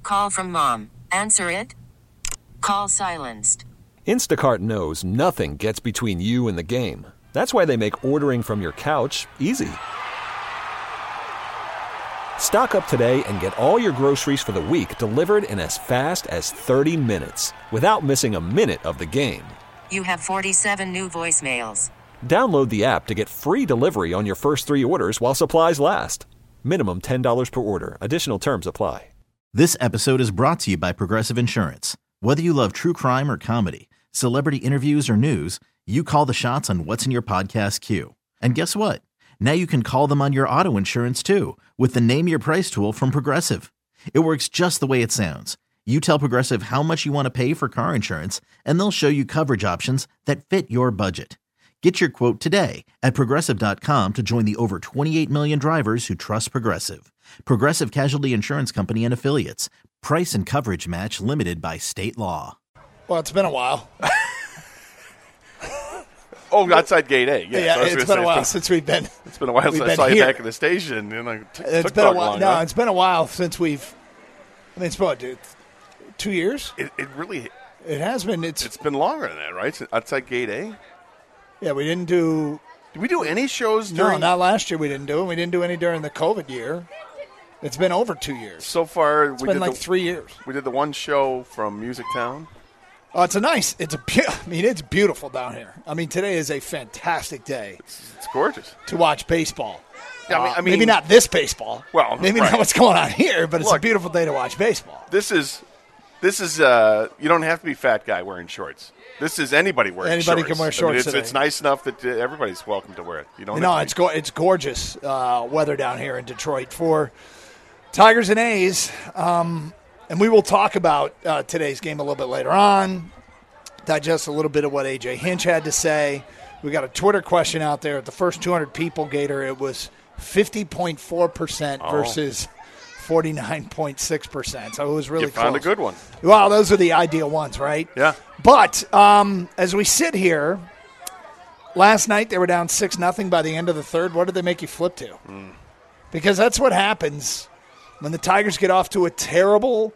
Call from mom. Answer it. Call silenced. Instacart knows nothing gets between you and the game. That's why they make ordering from your couch easy. Stock up today and get all your groceries for the week delivered in as fast as 30 minutes without missing a minute of the game. You have 47 new voicemails. Download the app to get free delivery on your first 3 orders while supplies last. Minimum $10 per order. Additional terms apply. This episode is brought to you by Progressive Insurance. Whether you love true crime or comedy, celebrity interviews or news, you call the shots on what's in your podcast queue. And guess what? Now you can call them on your auto insurance too with the Name Your Price tool from Progressive. It works just the way it sounds. You tell Progressive how much you want to pay for car insurance, and they'll show you coverage options that fit your budget. Get your quote today at Progressive.com to join the over 28 million drivers who trust Progressive. Progressive Casualty Insurance Company and Affiliates. Price and coverage match limited by state law. Well, it's been a while. Outside Gate A. Yeah, so it's been a while since we've been. It's been a while since I saw you back in the station. It's been a while. No, it's been a while since we've. I mean, it's what, dude? 2 years? It really. It has been. It's been longer than that, right? Outside Gate A. Yeah, we didn't do. Did we do any shows during? No, not last year. We didn't do it. We didn't do any during the COVID year. It's been over 2 years. So far, it's been like 3 years. We did the one show from Music Town. Oh, it's beautiful down here. I mean, today is a fantastic day. It's gorgeous to watch baseball. Yeah, I mean, maybe not this baseball. Well, maybe not what's going on here, but it's a beautiful day to watch baseball. This is. You don't have to be a fat guy wearing shorts. This is anybody wearing shorts. Anybody can wear shorts today. It's nice enough that everybody's welcome to wear it. It's gorgeous weather down here in Detroit for Tigers and A's. And we will talk about today's game a little bit later on, digest a little bit of what A.J. Hinch had to say. We got a Twitter question out there. At the first 200 people, Gator, it was 50.4% versus 49.6%. So it was really close. You found a good one. Well, those are the ideal ones, right? Yeah. But as we sit here, last night they were down 6-0 by the end of the third. What did they make you flip to? Because that's what happens when the Tigers get off to a terrible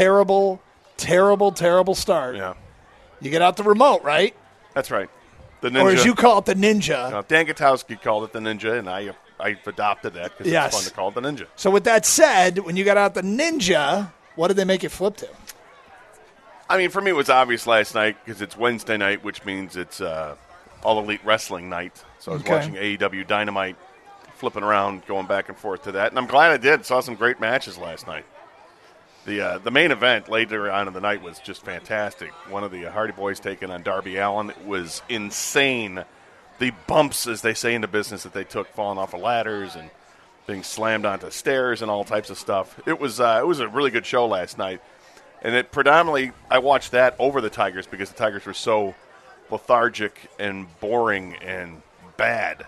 start. Yeah. You get out the remote, right? That's right. The Ninja. Or as you call it, the Ninja. Dan Gutowski called it the Ninja, and I've adopted that because it's fun to call it the Ninja. So with that said, when you got out the Ninja, what did they make you flip to? I mean, for me, it was obvious last night because it's Wednesday night, which means it's All Elite Wrestling night. So I was watching AEW Dynamite, flipping around, going back and forth to that. And I'm glad I did. Saw some great matches last night. The main event later on in the night was just fantastic. One of the Hardy Boys taking on Darby Allin. It was insane. The bumps, as they say in the business, that they took falling off of ladders and being slammed onto stairs and all types of stuff. It was a really good show last night. And it predominantly, I watched that over the Tigers because the Tigers were so lethargic and boring and bad.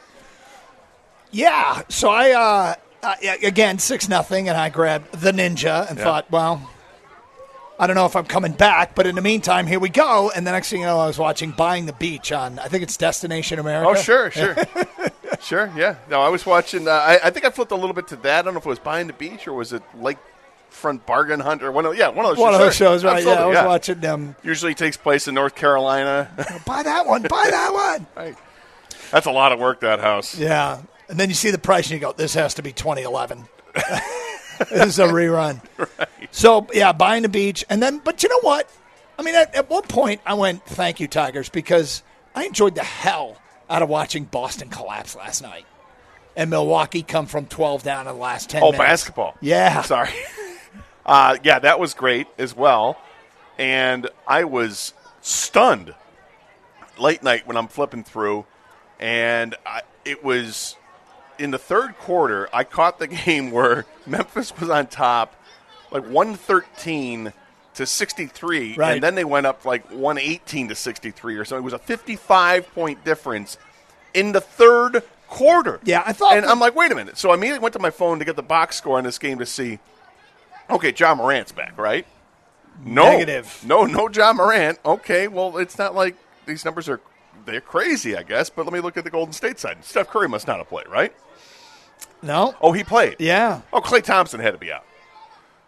Yeah, so I again 6-0, and I grabbed the Ninja and thought, well, I don't know if I'm coming back, but in the meantime, here we go. And the next thing you know, I was watching Buying the Beach on, I think it's Destination America. Oh, sure. Sure, yeah. No, I was watching, I think I flipped a little bit to that. I don't know if it was Buying the Beach or was it Lakefront Bargain Hunt or one of those shows. One of those shows, right? Absolutely, I was watching them. Usually takes place in North Carolina. Buy that one. Right. That's a lot of work, that house. Yeah. And then you see the price and you go, this has to be 2011. This is a rerun. Right. So, yeah, Buying the Beach. And then, but you know what? I mean, at one point I went, thank you, Tigers, because I enjoyed the hell out of watching Boston collapse last night. And Milwaukee come from 12 down in the last 10 minutes. Oh, basketball. Yeah. Sorry. Yeah, that was great as well. And I was stunned late night when I'm flipping through. And it was in the third quarter, I caught the game where Memphis was on top, like 113 to 63. Right. And then they went up like 118 to 63 or so. It was a 55-point difference in the third quarter. Yeah, I thought. And I'm like, wait a minute. So I immediately went to my phone to get the box score on this game to see, okay, John Morant's back, right? No. Negative. No John Morant. Okay, well, it's not like these numbers they're crazy, I guess, but let me look at the Golden State side. Steph Curry must not have played, right? No. Oh, he played. Yeah. Oh, Klay Thompson had to be out.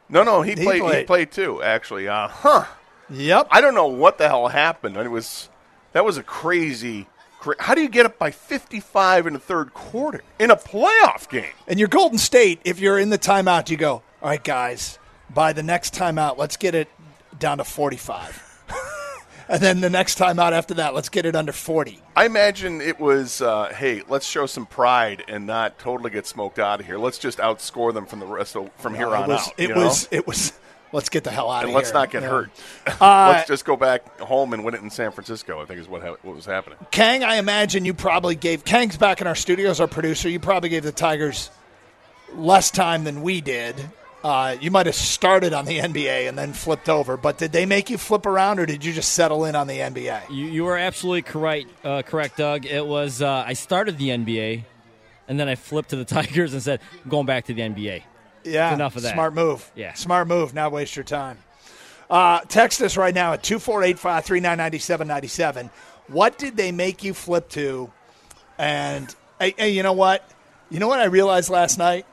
No, he played too, actually. Yep. I don't know what the hell happened. That was a crazy. How do you get up by 55 in the third quarter in a playoff game? And you're Golden State, if you're in the timeout, you go, all right, guys, by the next timeout, let's get it down to 45. And then the next timeout after that, let's get it under 40. I imagine it was, hey, let's show some pride and not totally get smoked out of here. Let's just outscore them from here on out. It was. Let's get the hell out of here. And let's not get hurt. Let's just go back home and win it in San Francisco, I think is what was happening. Kang, I imagine you probably gave – Kang's back in our studios, our producer. You probably gave the Tigers less time than we did. You might have started on the NBA and then flipped over. But did they make you flip around, or did you just settle in on the NBA? You were absolutely correct, Doug. It was I started the NBA, and then I flipped to the Tigers and said, I'm going back to the NBA. Yeah, it's enough of that. Smart move. Yeah. Smart move. Not waste your time. Text us right now at 248-539-9797. What did they make you flip to? And, hey, you know what? You know what I realized last night?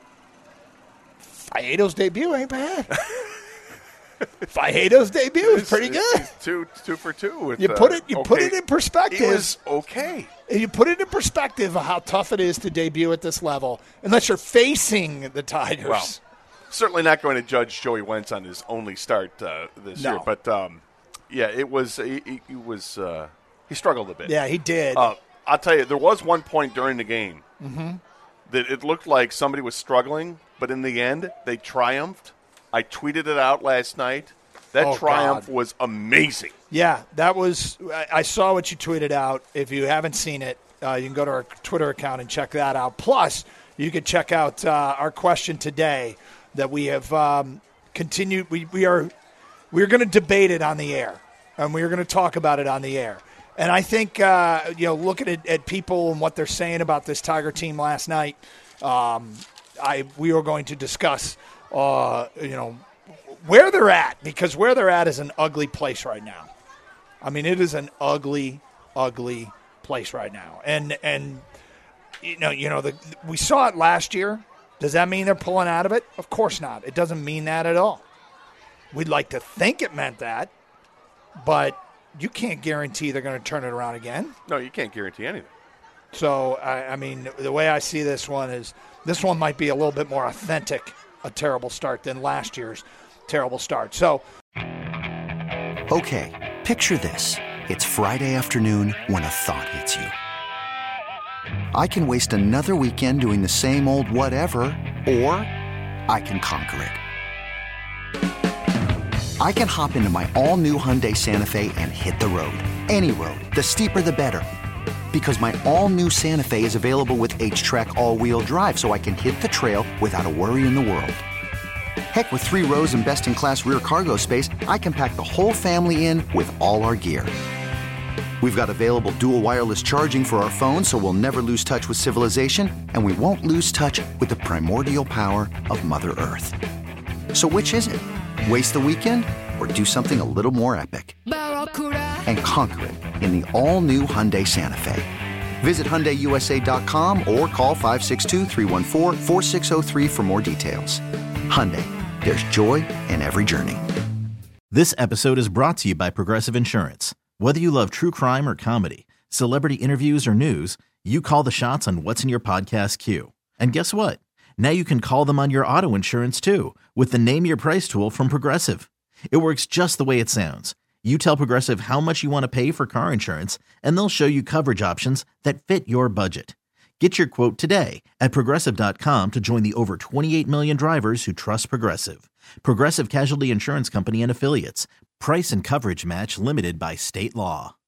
Fajeto's debut ain't bad. Fajeto's debut is pretty good. Two for two. With, you put it in perspective. It was okay. You put it in perspective of how tough it is to debut at this level, unless you're facing the Tigers. Well, certainly not going to judge Joey Wentz on his only start this year, but yeah, it was. He struggled a bit. Yeah, he did. I'll tell you, there was one point during the game that it looked like somebody was struggling, but in the end, they triumphed. I tweeted it out last night. That triumph was amazing. Yeah, that was – I saw what you tweeted out. If you haven't seen it, you can go to our Twitter account and check that out. Plus, you could check out our question today that we have continued. We're going to debate it on the air, and we're going to talk about it on the air. And I think, looking at people and what they're saying about this Tiger team last night, we are going to discuss, where they're at, because where they're at is an ugly place right now. I mean, it is an ugly, ugly place right now. And we saw it last year. Does that mean they're pulling out of it? Of course not. It doesn't mean that at all. We'd like to think it meant that, but you can't guarantee they're going to turn it around again. No, you can't guarantee anything. So, I mean, the way I see this one is this one might be a little bit more authentic, a terrible start, than last year's terrible start. So, okay, picture this. It's Friday afternoon when a thought hits you. I can waste another weekend doing the same old whatever, or I can conquer it. I can hop into my all-new Hyundai Santa Fe and hit the road. Any road. The steeper, the better. Because my all-new Santa Fe is available with H-Track all-wheel drive, so I can hit the trail without a worry in the world. Heck, with 3 rows and best-in-class rear cargo space, I can pack the whole family in with all our gear. We've got available dual wireless charging for our phones, so we'll never lose touch with civilization, and we won't lose touch with the primordial power of Mother Earth. So which is it? Waste the weekend or do something a little more epic? And conquer it in the all-new Hyundai Santa Fe. Visit HyundaiUSA.com or call 562-314-4603 for more details. Hyundai, there's joy in every journey. This episode is brought to you by Progressive Insurance. Whether you love true crime or comedy, celebrity interviews or news, you call the shots on what's in your podcast queue. And guess what? Now you can call them on your auto insurance too with the Name Your Price tool from Progressive. It works just the way it sounds. You tell Progressive how much you want to pay for car insurance, and they'll show you coverage options that fit your budget. Get your quote today at Progressive.com to join the over 28 million drivers who trust Progressive. Progressive Casualty Insurance Company and Affiliates. Price and coverage match limited by state law.